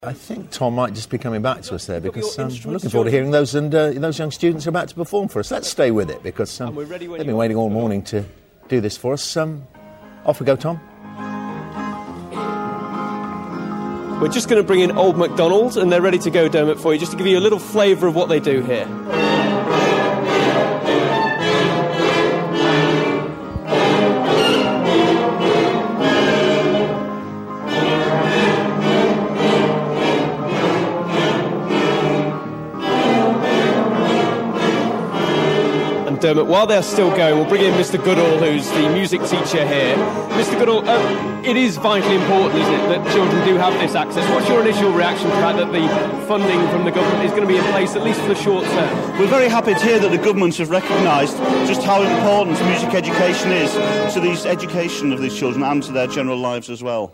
I think Tom might just be coming back to us there because we're looking forward to hearing those young students who are about to perform for us. Let's stay with it because they've been waiting all morning to do this for us. Off we go, Tom. We're just going to bring in Old MacDonald and they're ready to go, Dermot, for you, just to give you a little flavour of what they do here. Dermot, while they're still going, we'll bring in Mr. Goodall, who's the music teacher here. Mr. Goodall, it is vitally important, isn't it, that children do have this access? What's your initial reaction to the fact that the funding from the government is going to be in place, at least for the short term? We're very happy to hear that the government have recognised just how important music education is to the education of these children and to their general lives as well.